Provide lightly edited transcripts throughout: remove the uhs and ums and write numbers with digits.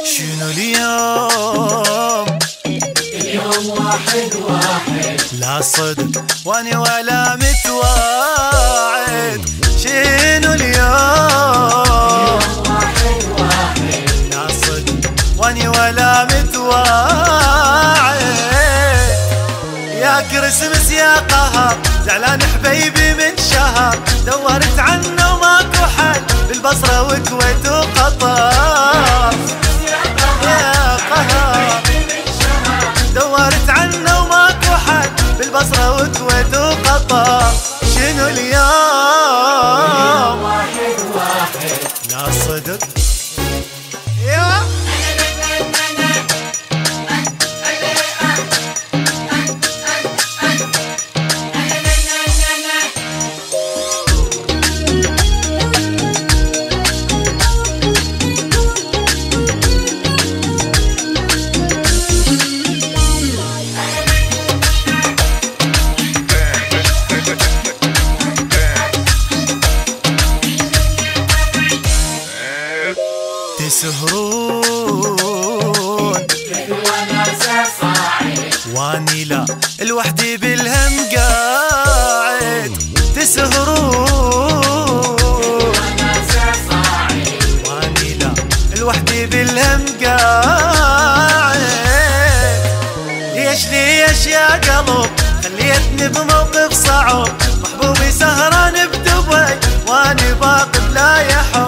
شنو اليوم؟ اليوم واحد واحد، لا صدق واني ولا متواعد. شنو اليوم؟ واحد واحد، لا صدق واني ولا متواعد. يا كرسمس يا قهر، زعلان حبيبي من شهر، دورت عنه وماكو حل بالبصرة وكويت وقطر. يا قهر دورت عنه وماكو حل بالبصرة وكويت وقطر. شنو اليوم؟ واحد واحد، لا صدق يا تسهرون وناسة صاعد، واني لا لوحدي بالهم قاعد. تسهرون وناسة صاعد، واني لا لوحدي بالهم قاعد. ليش يا قلب خليتني بموقف صعب، محبوبي سهران بدبي واني باقي بلا يحب.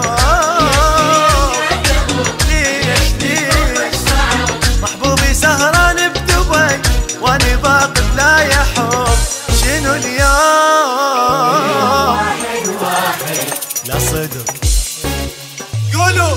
محبوبي سهران بدبي واني باقي بلا يحب. شنو اليوم؟ واحد واحد، لا صدق قولوا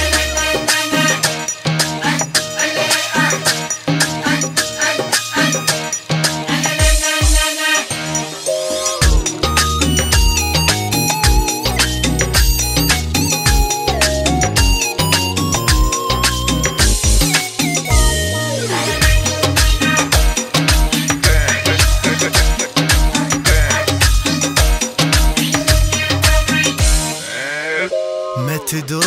ما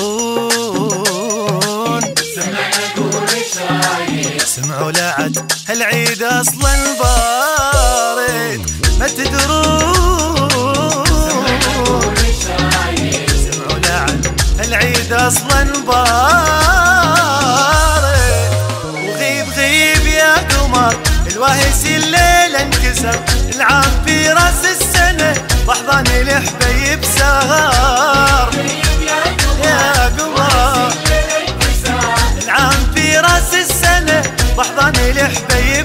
تدرون، سمعنا قول شايد، سمعوا لعد هالعيد اصلا بارد. ما تدرون، قول شايد، سمعوا لعد هالعيد اصلا بارد. وغيب يا قمر الواهس الليلة انكسر، العام في راس السنة واحضاني الحبيب سهر. يا قمر العام في راس السنة واحضاني الحبيب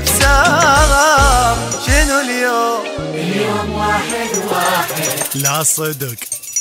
سهر. شنو اليوم؟ اليوم واحد واحد، لا صدق